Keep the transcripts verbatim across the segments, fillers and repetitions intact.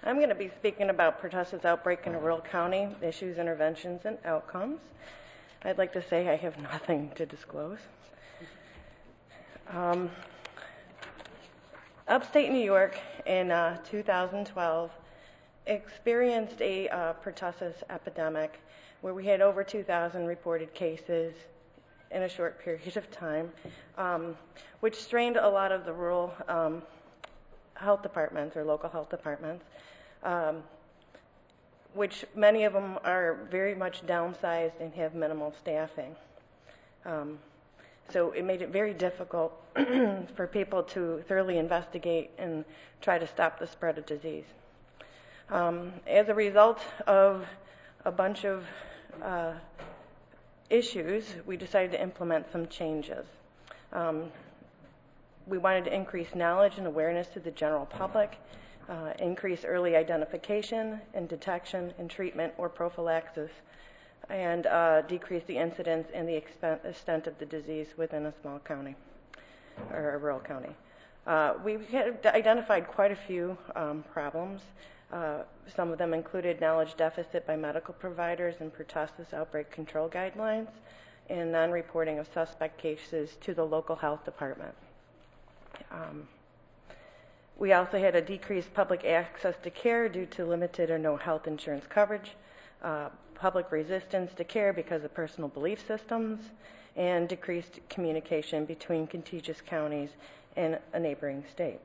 I'm going to be speaking about pertussis outbreak in a rural county, issues, interventions, and outcomes. I'd like to say I have nothing to disclose. Um, upstate New York in uh, two thousand twelve experienced a uh, pertussis epidemic where we had over two thousand reported cases in a short period of time, um, which strained a lot of the rural um, health departments or local health departments, um, which many of them are very much downsized and have minimal staffing. Um, so it made it very difficult for people to thoroughly investigate and try to stop the spread of disease. Um, as a result of a bunch of uh, issues, we decided to implement some changes. Um, we wanted to increase knowledge and awareness to the general public, uh, increase early identification and detection and treatment or prophylaxis, and uh, decrease the incidence and the extent of the disease within a small county or a rural county. Uh, we had identified quite a few um, problems. Uh, some of them included knowledge deficit by medical providers and pertussis outbreak control guidelines, and non-reporting of suspect cases to the local health department. Um, we also had a decreased public access to care due to limited or no health insurance coverage, uh, public resistance to care because of personal belief systems, and decreased communication between contiguous counties and a neighboring state.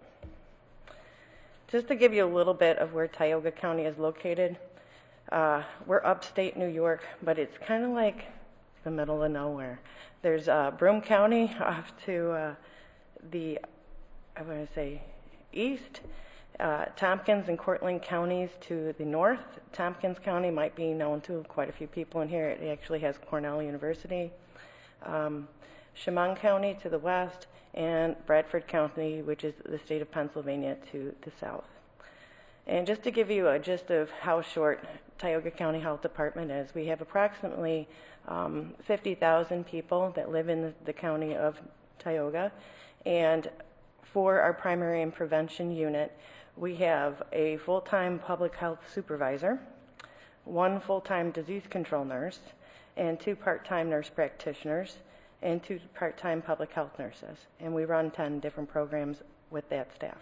Just to give you a little bit of where Tioga County is located, uh, we're upstate New York, but it's kind of like the middle of nowhere. There's uh, Broome County off to uh, the, I want to say, east, uh, Tompkins and Cortland counties to the north. Tompkins County might be known to quite a few people in here. It actually has Cornell University. Um, Chemung County to the west, and Bradford County, which is the state of Pennsylvania, to the south. And just to give you a gist of how short Tioga County Health Department is, we have approximately um, fifty thousand people that live in the, the county of Tioga, and for our primary and prevention unit, we have a full-time public health supervisor, one full-time disease control nurse, and two part-time nurse practitioners, and two part-time public health nurses. And we run ten different programs with that staff.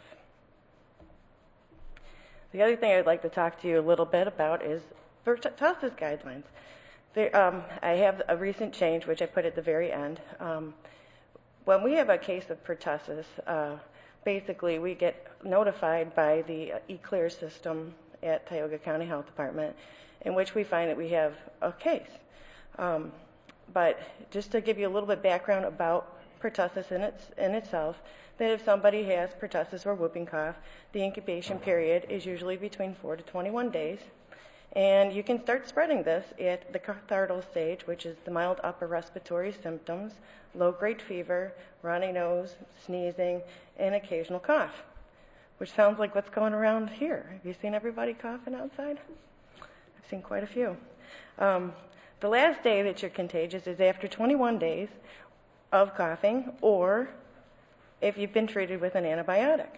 The other thing I'd like to talk to you a little bit about is pertussis guidelines. There, um, I have a recent change, which I put at the very end. Um, when we have a case of pertussis, uh, basically we get notified by the eClear system at Tioga County Health Department, in which we find that we have a case. Um, But just to give you a little bit background about pertussis in, its, in itself, that if somebody has pertussis or whooping cough, the incubation period is usually between four to twenty-one days. And you can start spreading this at the cathartal stage, which is the mild upper respiratory symptoms, low-grade fever, runny nose, sneezing, and occasional cough, which sounds like what's going around here. Have you seen everybody coughing outside? I've seen quite a few. Um, The last day that you're contagious is after twenty-one days of coughing, or if you've been treated with an antibiotic.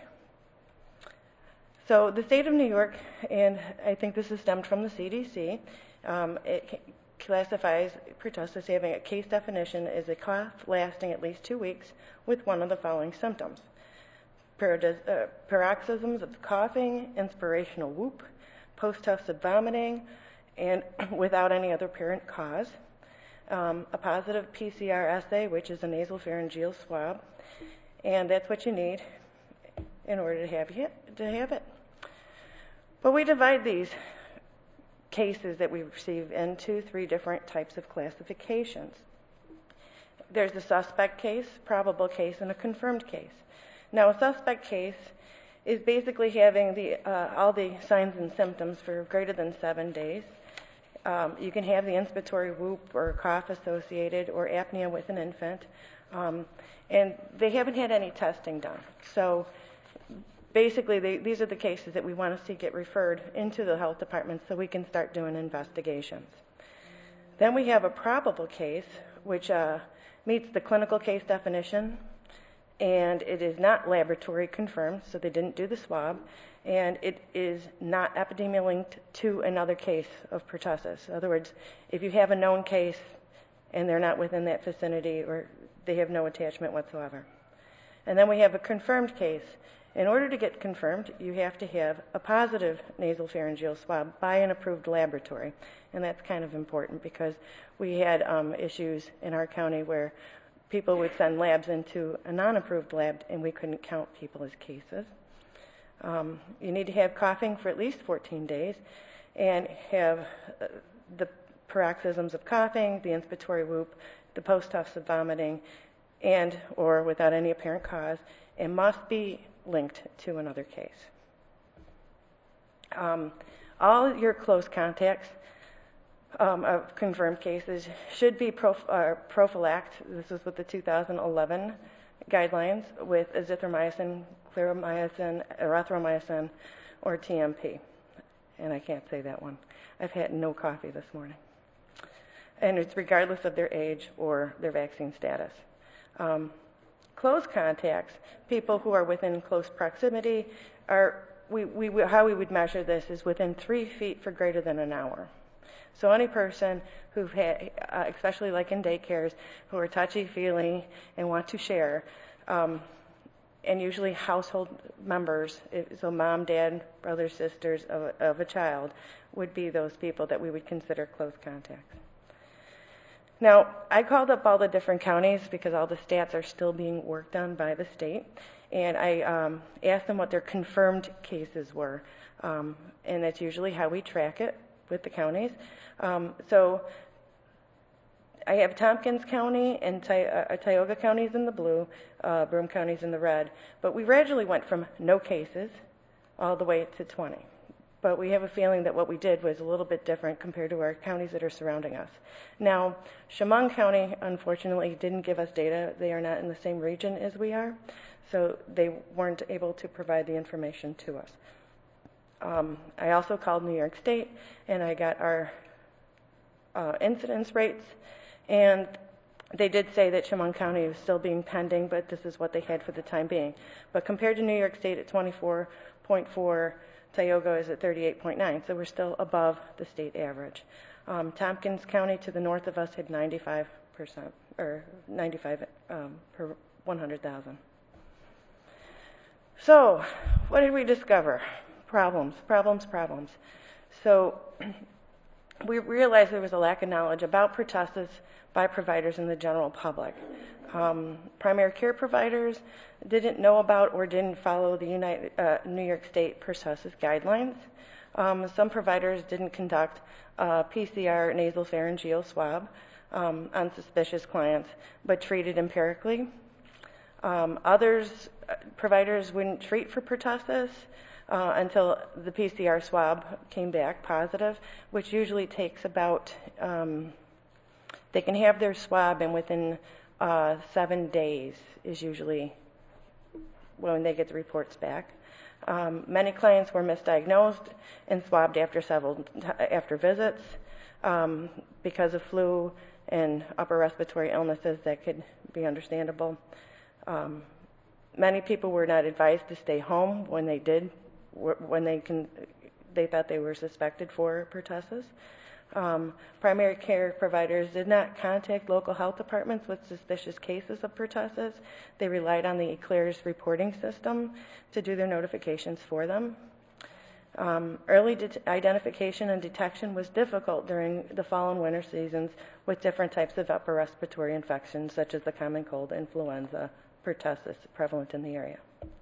So the state of New York, and I think this is stemmed from the C D C, um, it classifies pertussis having a case definition as a cough lasting at least two weeks with one of the following symptoms: Parodis- uh, paroxysms of coughing, inspirational whoop, post-tussive vomiting, and without any other apparent cause, um, a positive P C R assay, which is a nasopharyngeal swab, and that's what you need in order to have it. To have it. But we divide these cases that we receive into three different types of classifications. There's a suspect case, probable case, and a confirmed case. Now, a suspect case is basically having the uh, all the signs and symptoms for greater than seven days. Um, you can have the inspiratory whoop or cough associated, or apnea with an infant, um, and they haven't had any testing done. So basically, they, these are the cases that we want to see get referred into the health department so we can start doing investigations. Then we have a probable case, which uh, meets the clinical case definition, and it is not laboratory confirmed, so they didn't do the swab, and it is not epidemiologically linked to another case of pertussis. In other words, if you have a known case and they're not within that vicinity, or they have no attachment whatsoever. And then we have a confirmed case. In order to get confirmed, you have to have a positive nasopharyngeal swab by an approved laboratory. And that's kind of important because we had um, issues in our county where people would send labs into a non-approved lab and we couldn't count people as cases. Um, you need to have coughing for at least fourteen days and have uh, the paroxysms of coughing, the inspiratory whoop, the post-tufts of vomiting, and or without any apparent cause, and must be linked to another case. Um, all your close contacts um, of confirmed cases should be prof- uh, prophylacted. This is with the two thousand eleven guidelines with azithromycin, clarithromycin, erythromycin, or T M P. And I can't say that one. I've had no coffee this morning. And it's regardless of their age or their vaccine status. Um, close contacts, people who are within close proximity, are we, we, how we would measure this is within three feet for greater than an hour. So any person who've had, uh, especially like in daycares, who are touchy-feely and want to share, um, and usually household members, if, so mom, dad, brothers, sisters of, of a child, would be those people that we would consider close contacts. Now, I called up all the different counties because all the stats are still being worked on by the state, and I um, asked them what their confirmed cases were, um, and that's usually how we track it with the counties. Um, so I have Tompkins County and Ty- uh, Tioga County's in the blue, uh, Broome County's in the red, but we gradually went from no cases all the way to twenty. But we have a feeling that what we did was a little bit different compared to our counties that are surrounding us. Now, Chemung County, unfortunately, didn't give us data. They are not in the same region as we are, so they weren't able to provide the information to us. Um, I also called New York State, and I got our uh, incidence rates, and they did say that Chemung County was still being pending, but this is what they had for the time being. But compared to New York State at twenty-four point four, Tioga is at thirty-eight point nine, so we're still above the state average. Um, Tompkins County to the north of us had ninety-five percent, or ninety-five um, per one hundred thousand. So, what did we discover? Problems, problems, problems. So, we realized there was a lack of knowledge about pertussis by providers in the general public. Um, primary care providers didn't know about or didn't follow the United, uh, New York State pertussis guidelines. Um, some providers didn't conduct a P C R nasal pharyngeal swab um, on suspicious clients, but treated empirically. Um, others, uh, providers wouldn't treat for pertussis uh, until the P C R swab came back positive, which usually takes about, um, they can have their swab and within uh, seven days is usually when they get the reports back. Um, many clients were misdiagnosed and swabbed after several after visits um, because of flu and upper respiratory illnesses that could be understandable. Um, many people were not advised to stay home when they did, when they can, they thought they were suspected for pertussis. Um, primary care providers did not contact local health departments with suspicious cases of pertussis. They relied on the ECLAIRS reporting system to do their notifications for them. Um, early de- identification and detection was difficult during the fall and winter seasons with different types of upper respiratory infections such as the common cold, influenza, pertussis prevalent in the area.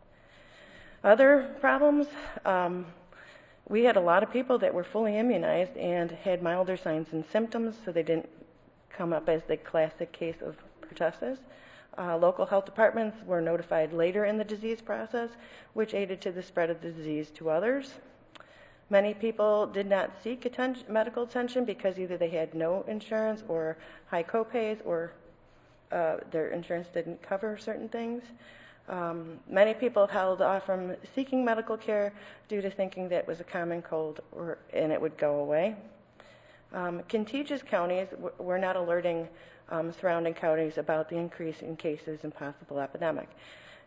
Other problems, um, we had a lot of people that were fully immunized and had milder signs and symptoms, so they didn't come up as the classic case of pertussis. Uh, local health departments were notified later in the disease process, which aided to the spread of the disease to others. Many people did not seek attention, medical attention because either they had no insurance or high copays or uh, their insurance didn't cover certain things. Um, many people held off from seeking medical care due to thinking that it was a common cold or, and it would go away. Um, contiguous counties w- were not alerting um, surrounding counties about the increase in cases and possible epidemic.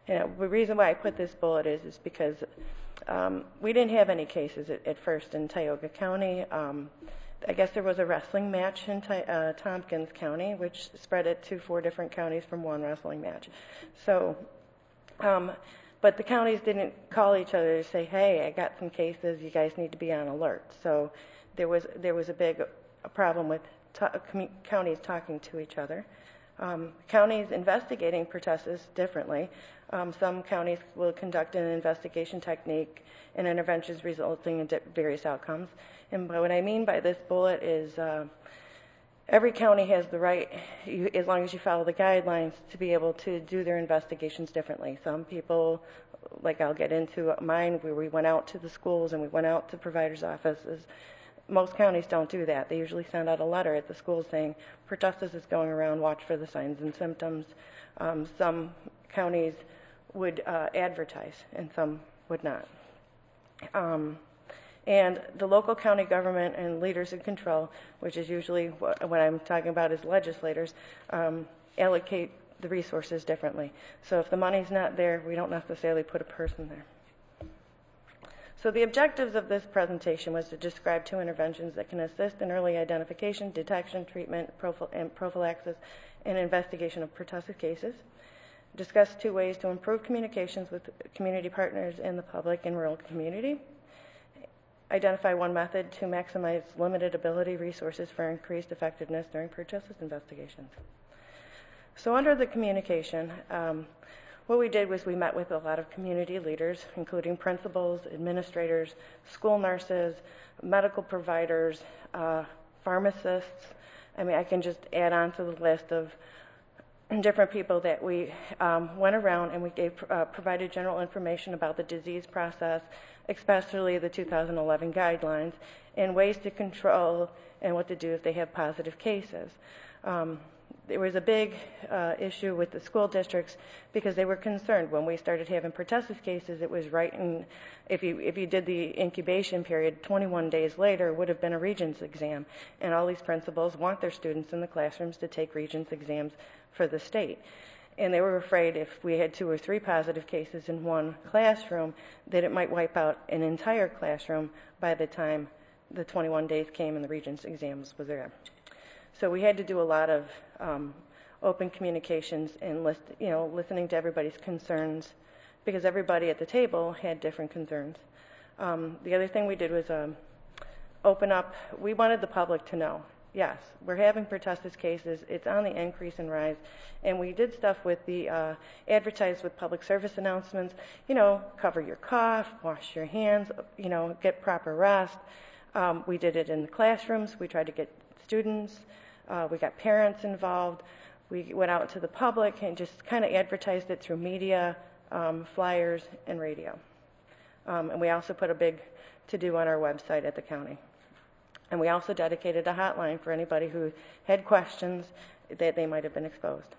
You know, the reason why I put this bullet is, is because um, we didn't have any cases at, at first in Tioga County. Um, I guess there was a wrestling match in uh, Tompkins County, which spread it to four different counties from one wrestling match. So, um, but the counties didn't call each other to say, hey, I got some cases, you guys need to be on alert. So there was there was a big a problem with to- commu- counties talking to each other. Um, counties investigating pertussis differently. Um, some counties will conduct an investigation technique and interventions resulting in di- various outcomes. And by what I mean by this bullet is uh, every county has the right, you, as long as you follow the guidelines, to be able to do their investigations differently. Some people, like I'll get into mine, where we went out to the schools and we went out to providers' offices. Most counties don't do that. They usually send out a letter at the school saying, pertussis is going around, watch for the signs and symptoms. Um, some counties would uh, advertise, and some would not. Um, and the local county government and leaders in control, which is usually what, what I'm talking about is legislators, um, allocate the resources differently. So if the money's not there, we don't necessarily put a person there. So the objectives of this presentation was to describe two interventions that can assist in early identification, detection, treatment, prophy- and prophylaxis, and investigation of pertussis cases. Discuss two ways to improve communications with community partners and the public in rural community. Identify one method to maximize limited ability resources for increased effectiveness during pertussis investigations. So under the communication, um, what we did was we met with a lot of community leaders, including principals, administrators, school nurses, medical providers, uh, pharmacists. I mean, I can just add on to the list of different people that we um, went around and we gave uh, provided general information about the disease process, especially the two thousand eleven guidelines, and ways to control and what to do if they have positive cases. Um, there was a big uh, issue with the school districts because they were concerned when we started having pertussis cases. It was right in, if you if you did the incubation period, twenty-one days later would have been a Regents exam, and all these principals want their students in the classrooms to take Regents exams for the state. And they were afraid if we had two or three positive cases in one classroom that it might wipe out an entire classroom by the time the twenty-one days came and the Regents exams was there. So we had to do a lot of um, open communications and list, you know, listening to everybody's concerns because everybody at the table had different concerns. Um, the other thing we did was um, open up. We wanted the public to know. Yes, we're having pertussis cases. It's on the increase and rise. And we did stuff with the uh, advertise with public service announcements, you know, cover your cough, wash your hands, you know, get proper rest. Um, we did it in the classrooms. We tried to get students. Uh, we got parents involved. We went out to the public and just kind of advertised it through media, um, flyers, and radio. Um, and we also put a big to-do on our website at the county. And we also dedicated a hotline for anybody who had questions that they might have been exposed.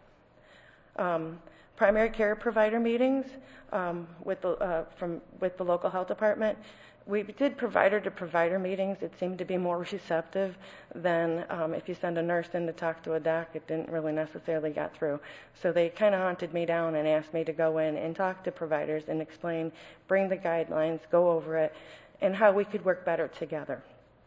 Um, primary care provider meetings um, with the uh, from with the local health department. We did provider-to-provider meetings. It seemed to be more receptive than um, if you send a nurse in to talk to a doc. It didn't really necessarily get through. So they kind of hunted me down and asked me to go in and talk to providers and explain, bring the guidelines, go over it, and how we could work better together.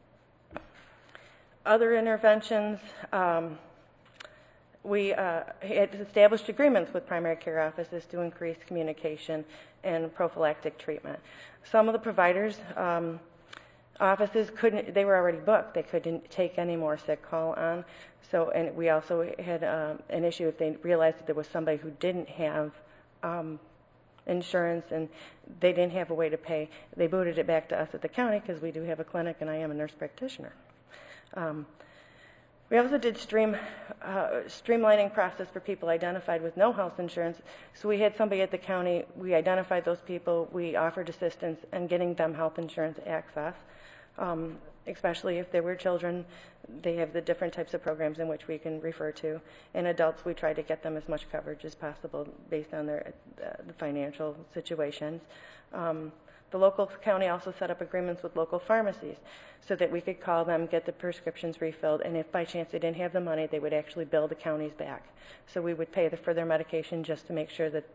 Other interventions, um, we uh, had established agreements with primary care offices to increase communication and prophylactic treatment. Some of the providers' um, offices couldn't, they were already booked. They couldn't take any more sick call on. So, and we also had um, an issue if they realized that there was somebody who didn't have um, insurance and they didn't have a way to pay. They booted it back to us at the county because we do have a clinic and I am a nurse practitioner. Um, we also did stream, uh, streamlining process for people identified with no health insurance. So we had somebody at the county, we identified those people, we offered assistance in getting them health insurance access, um, especially if there were children. They have the different types of programs in which we can refer to. And adults, we try to get them as much coverage as possible based on their uh, the financial situations. Um, The local county also set up agreements with local pharmacies so that we could call them, get the prescriptions refilled, and if by chance they didn't have the money, they would actually bill the counties back. So we would pay the, for their medication just to make sure that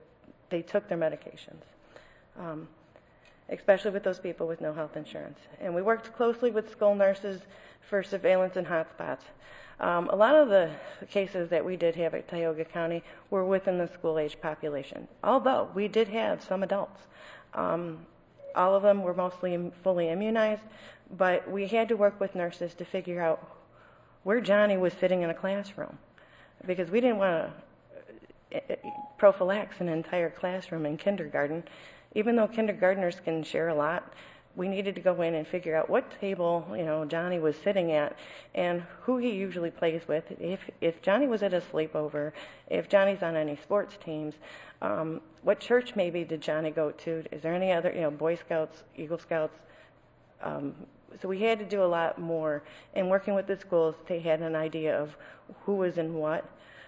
they took their medications, um, especially with those people with no health insurance. And we worked closely with school nurses for surveillance and hotspots. Um, a lot of the cases that we did have at Tioga County were within the school-age population, although we did have some adults. Um, all of them were mostly fully immunized, but we had to work with nurses to figure out where Johnny was sitting in a classroom, because we didn't want to prophylax an entire classroom in kindergarten. Even though kindergartners can share a lot, we needed to go in and figure out what table, you know, Johnny was sitting at and who he usually plays with. If if Johnny was at a sleepover, if Johnny's on any sports teams, um, what church maybe did Johnny go to? Is there any other, you know, Boy Scouts, Eagle Scouts? Um, so we had to do a lot more. And working with the schools, they had an idea of who was in what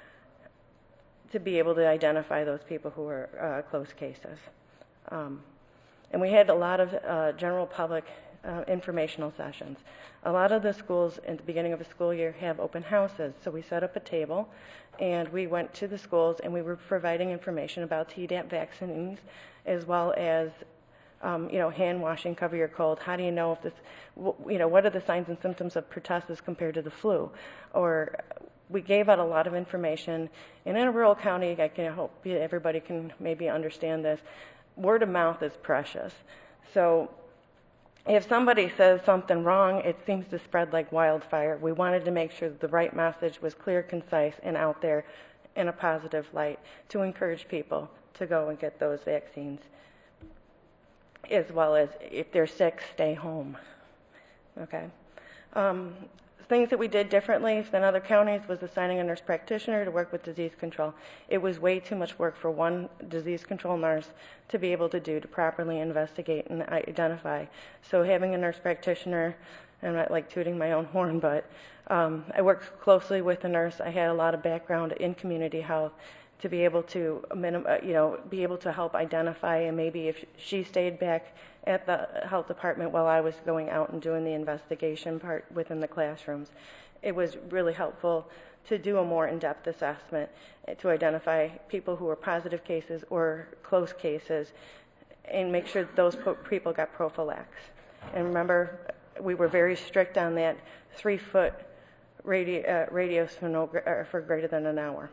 to be able to identify those people who were uh, close cases. Um, And we had a lot of uh, general public uh, informational sessions. A lot of the schools at the beginning of the school year have open houses. So we set up a table and we went to the schools and we were providing information about Tdap vaccines, as well as um, you know, hand washing, cover your cold. How do you know if this, you know, what are the signs and symptoms of pertussis compared to the flu? Or we gave out a lot of information. And in a rural county, I can hope everybody can maybe understand this, word of mouth is precious. So if somebody says something wrong, it seems to spread like wildfire. We wanted to make sure that the right message was clear, concise, and out there in a positive light to encourage people to go and get those vaccines, as well as if they're sick, stay home. Okay. Um, Things that we did differently than other counties was assigning a nurse practitioner to work with disease control. It was way too much work for one disease control nurse to be able to do to properly investigate and identify. So having a nurse practitioner, I'm not like tooting my own horn, but um, I worked closely with the nurse. I had a lot of background in community health to be able to, minim- you know, be able to help identify, and maybe if she stayed back at the health department while I was going out and doing the investigation part within the classrooms, it was really helpful to do a more in-depth assessment to identify people who were positive cases or close cases and make sure that those people got prophylax. And remember, we were very strict on that three-foot radi- uh, radius for, no, uh, for greater than an hour.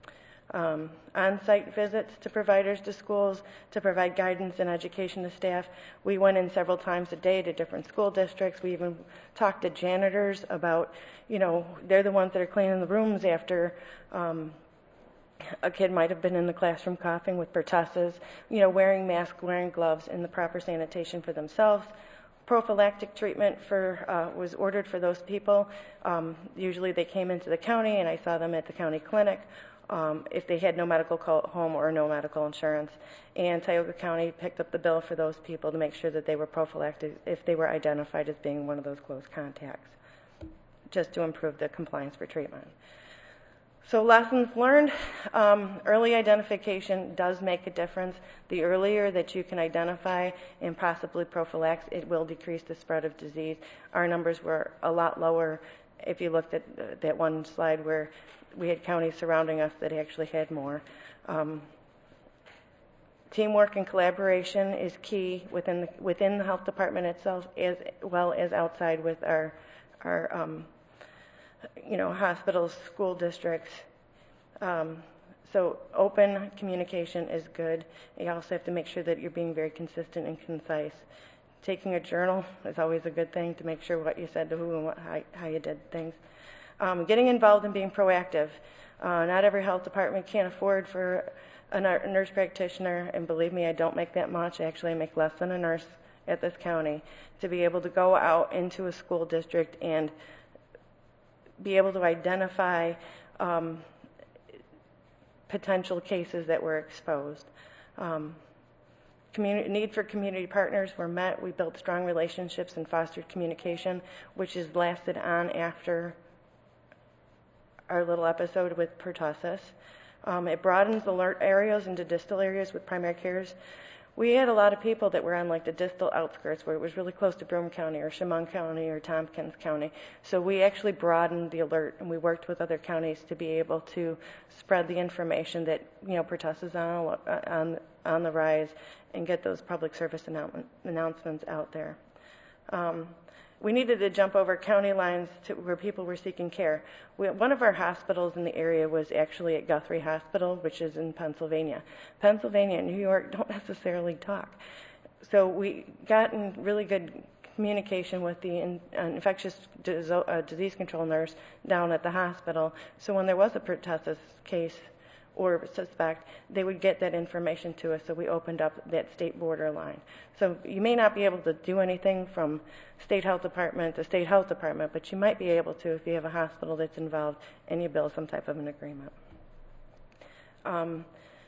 Um, on-site visits to providers to schools to provide guidance and education to staff. We went in several times a day to different school districts. We even talked to janitors about, you know, they're the ones that are cleaning the rooms after um, a kid might have been in the classroom coughing with pertussis, you know, wearing masks, wearing gloves, and the proper sanitation for themselves. Prophylactic treatment for uh, was ordered for those people. Um, usually they came into the county and I saw them at the county clinic. Um, if they had no medical home or no medical insurance. And Tioga County picked up the bill for those people to make sure that they were prophylactic if they were identified as being one of those close contacts, just to improve the compliance for treatment. So lessons learned, um, early identification does make a difference. The earlier that you can identify and possibly prophylax, it will decrease the spread of disease. Our numbers were a lot lower if you looked at uh, that one slide where we had counties surrounding us that actually had more. Um, teamwork and collaboration is key within the, within the health department itself, as well as outside with our our um, you know hospitals, school districts. Um, so open communication is good. You also have to make sure that you're being very consistent and concise. Taking a journal is always a good thing to make sure what you said to who and what, how, how you did things. Um, getting involved and being proactive. Uh, not every health department can afford for a nurse practitioner, and believe me, I don't make that much. Actually, I make less than a nurse at this county, to be able to go out into a school district and be able to identify um, potential cases that were exposed. Um, Community, need for community partners were met. We built strong relationships and fostered communication, which has lasted on after our little episode with pertussis. Um, it broadens alert areas into distal areas with primary cares. we had a lot of people that were on like the distal outskirts where it was really close to Broome County or Chemung County or Tompkins County. So we actually broadened the alert, and we worked with other counties to be able to spread the information that, you know, pertussis on, on, on the rise and get those public service annou- announcements out there. Um, We needed to jump over county lines to where people were seeking care. We, one of our hospitals in the area was actually at Guthrie Hospital, which is in Pennsylvania. Pennsylvania and New York don't necessarily talk. So we got in really good communication with the in, uh, infectious dis- uh, disease control nurse down at the hospital. So when there was a pertussis case or suspect, they would get that information to us, so we opened up that state border line. So you may not be able to do anything from state health department to state health department, but you might be able to if you have a hospital that's involved and you build some type of an agreement. Um,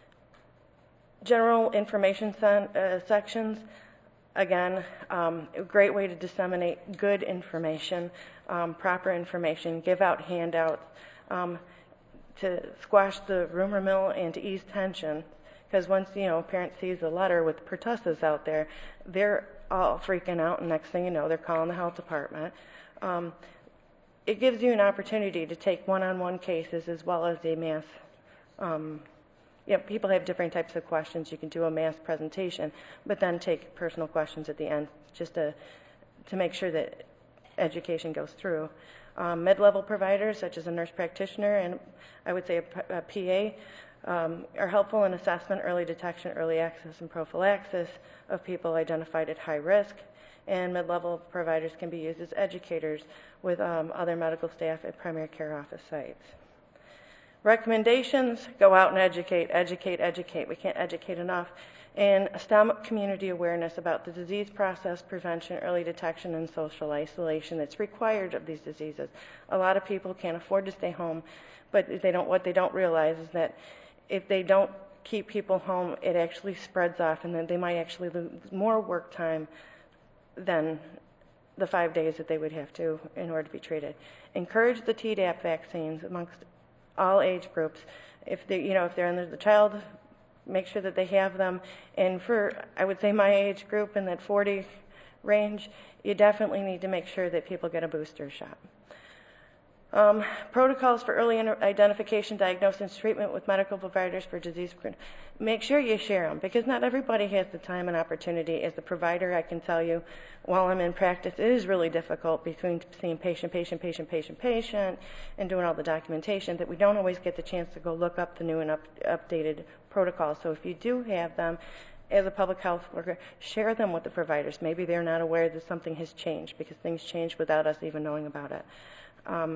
general information sen- uh, sections, again, um, a great way to disseminate good information, um, proper information, give out handouts, um, to squash the rumor mill and to ease tension, because once, you know, a parent sees a letter with pertussis out there, they're all freaking out, and next thing you know, they're calling the health department. Um, it gives you an opportunity to take one-on-one cases as well as a mass. Um, you know, people have different types of questions. You can do a mass presentation, but then take personal questions at the end, just to to make sure that education goes through. Um, mid-level providers, such as a nurse practitioner and I would say a, a P A, um, are helpful in assessment, early detection, early access, and prophylaxis of people identified at high risk. And mid-level providers can be used as educators with um, other medical staff at primary care office sites. Recommendations: go out and educate, educate, educate. We can't educate enough. And stem community awareness about the disease process, prevention, early detection, and social isolation that's required of these diseases. A lot of people can't afford to stay home, but they don't. What they don't realize is that if they don't keep people home, it actually spreads off, and then they might actually lose more work time than the five days that they would have to in order to be treated. Encourage the Tdap vaccines amongst all age groups. If they, you know, if they're in the child, make sure that they have them. And for, I would say, my age group in that forty range, you definitely need to make sure that people get a booster shot. Um, protocols for early identification, diagnosis, treatment with medical providers for disease. Make sure you share them, because not everybody has the time and opportunity. As a provider, I can tell you, while I'm in practice, it is really difficult between seeing patient, patient, patient, patient, patient, and doing all the documentation, that we don't always get the chance to go look up the new and up, updated protocols. So if you do have them, as a public health worker, share them with the providers. Maybe they're not aware that something has changed, because things change without us even knowing about it. Um,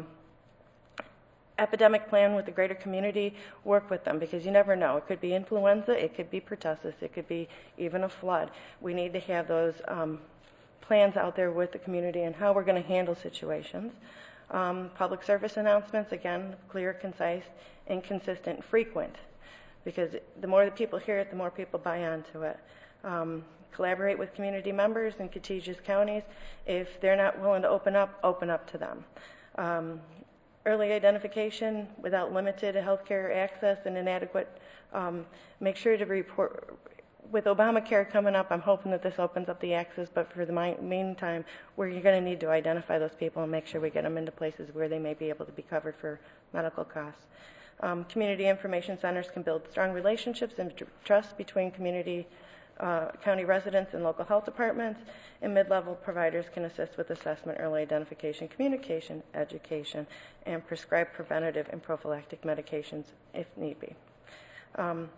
epidemic plan with the greater community, work with them, because you never know. It could be influenza, it could be pertussis, it could be even a flood. We need to have those um, plans out there with the community and how we're going to handle situations. Um, public service announcements, again, clear, concise, and consistent, frequent, because the more that people hear it, the more people buy onto it. Um, collaborate with community members in contiguous counties. If they're not willing to open up, open up to them. Um, Early identification without limited healthcare access and inadequate. Um, make sure to report. With Obamacare coming up, I'm hoping that this opens up the access, but for the mi- meantime, we're going to need to identify those people and make sure we get them into places where they may be able to be covered for medical costs. Um, community information centers can build strong relationships and trust between community Uh, county residents and local health departments, and mid-level providers can assist with assessment, early identification, communication, education, and prescribe preventative and prophylactic medications if need be. Um,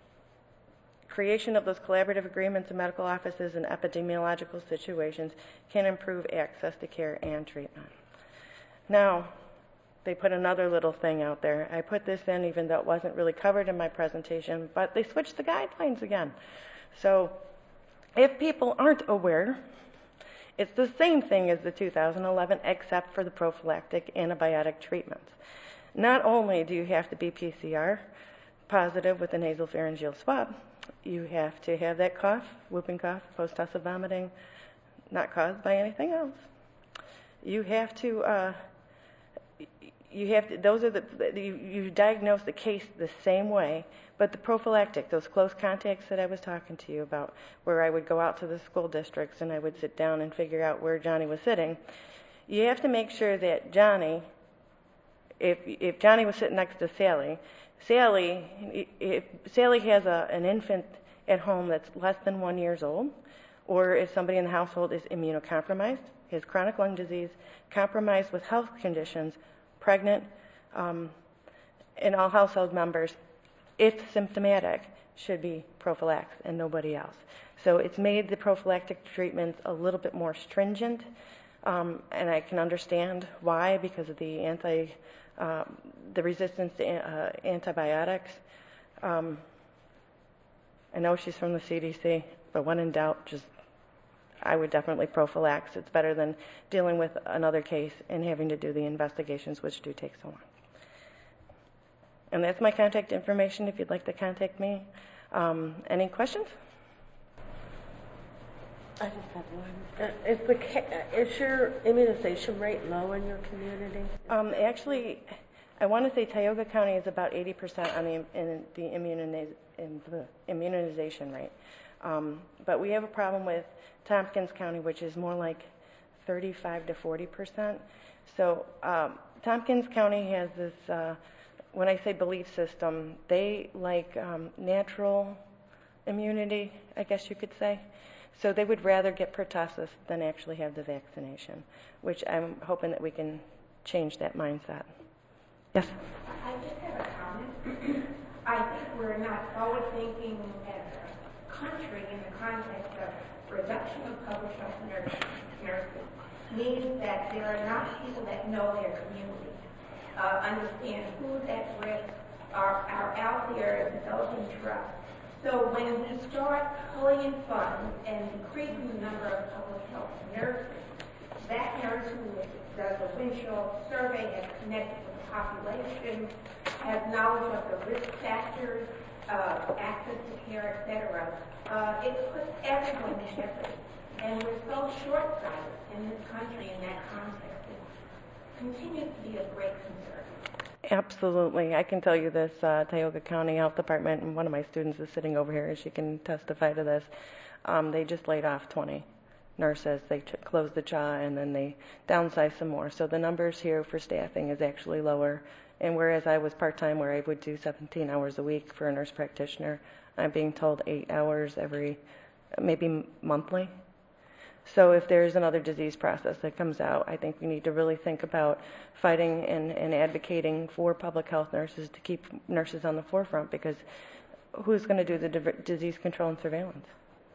creation of those collaborative agreements in medical offices and epidemiological situations can improve access to care and treatment. Now, they put another little thing out there. I put this in even though it wasn't really covered in my presentation, but they switched the guidelines again. So if people aren't aware, it's the same thing as the two thousand eleven, except for the prophylactic antibiotic treatments. Not only do you have to be P C R positive with a nasopharyngeal swab, you have to have that cough, whooping cough, post-tussive vomiting, not caused by anything else. You have to, uh, you have to, those are the, you, you diagnose the case the same way, but the prophylactic, those close contacts that I was talking to you about, where I would go out to the school districts and I would sit down and figure out where Johnny was sitting, you have to make sure that Johnny, if if Johnny was sitting next to Sally, Sally, if Sally has a, an infant at home that's less than one years old, or if somebody in the household is immunocompromised, has chronic lung disease, compromised with health conditions, pregnant, um, and all household members, if symptomatic, should be prophylaxed and nobody else. So it's made the prophylactic treatments a little bit more stringent, um, and I can understand why, because of the anti, uh, the resistance to uh, antibiotics. Um, I know she's from the C D C, but when in doubt, just I would definitely prophylax. It's better than dealing with another case and having to do the investigations, which do take so long. And that's my contact information if you'd like to contact me. Um, any questions? I just have one. Uh, is, the ca- is your immunization rate low in your community? Um, actually, I want to say Tioga County is about eighty percent on the, in the immuniz- in the immunization rate. Um, but we have a problem with Tompkins County, which is more like thirty-five to forty percent. So um, Tompkins County has this, uh, when I say belief system, they like um, natural immunity, I guess you could say. So they would rather get pertussis than actually have the vaccination, which I'm hoping that we can change that mindset. Yes? I just have a comment. I think we're not forward thinking as a country in the context of reduction of public health nursing means that there are not people that know their community, uh, understand who's at risk, are, are out there developing trust. So when we start pulling in funds and increasing the number of public health nurses, that nurse who does a windshield survey has connected with the population, has knowledge of the risk factors, uh, access to care, et cetera. Uh, it puts everyone in jeopardy. And we're so short-sighted in this country in that context. It continues to be a great concern. Absolutely. I can tell you this, uh, Tioga County Health Department, and one of my students is sitting over here, and she can testify to this. Um, they just laid off twenty nurses. They ch- closed the C H A, and then they downsized some more. So the numbers here for staffing is actually lower. And whereas I was part-time, where I would do seventeen hours a week for a nurse practitioner, I'm being told eight hours every, maybe monthly. So if there's another disease process that comes out, I think we need to really think about fighting and, and advocating for public health nurses to keep nurses on the forefront, because who's going to do the div- disease control and surveillance?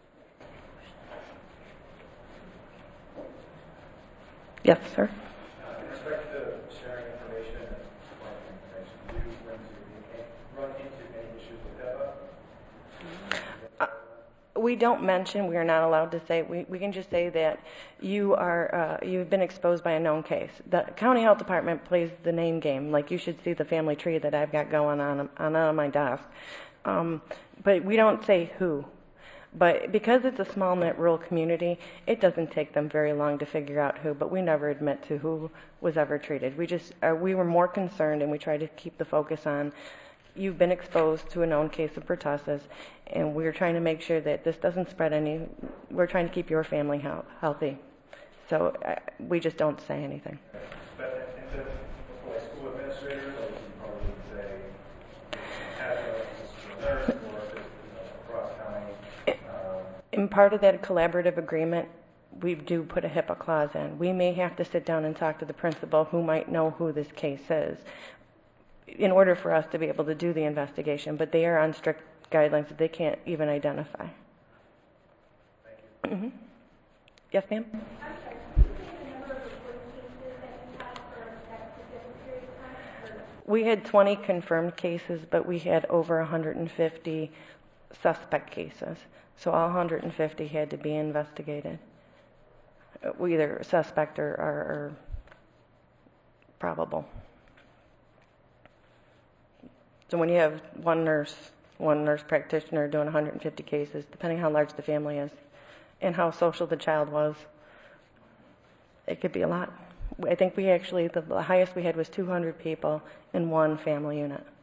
Yes, sir. Uh, in respect to sharing information and collecting information, do you run into, run into any issues with DEVA? Uh, we don't mention, we are not allowed to say, we, we can just say that you are, uh, you've been exposed by a known case. The county health department plays the name game, like you should see the family tree that I've got going on on, on my desk. Um, but we don't say who. But because it's a small knit rural community, it doesn't take them very long to figure out who, but we never admit to who was ever treated. We just, uh, we were more concerned, and we try to keep the focus on, you've been exposed to a known case of pertussis, and we're trying to make sure that this doesn't spread any, we're trying to keep your family he- healthy. So uh, we just don't say anything. But is it for a school administrator, or you probably would say, as a nurse, or if it's across county? Um, In part of that collaborative agreement, we do put a HIPAA clause in. We may have to sit down and talk to the principal who might know who this case is in order for us to be able to do the investigation, but they are on strict guidelines that they can't even identify. Thank you. Mm-hmm. Yes, ma'am? I'm sorry, can you say the number of reported cases that you had for that specific period of time? We had twenty confirmed cases, but we had over one hundred fifty suspect cases. So all one hundred fifty had to be investigated, uh, either suspect or, or, or probable. So when you have one nurse, one nurse practitioner doing one hundred fifty cases, depending how large the family is and how social the child was, it could be a lot. I think we actually, the the highest we had was two hundred people in one family unit.